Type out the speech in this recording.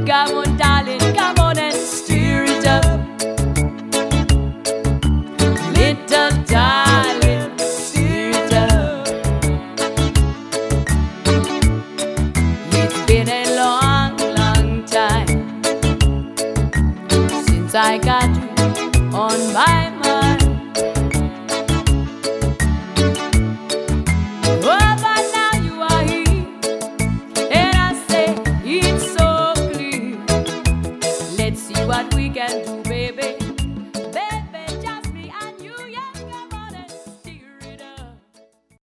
Come on, darling, come on and stir it up. Little darling, stir it up. It's been a long, long time since I got you on my mind.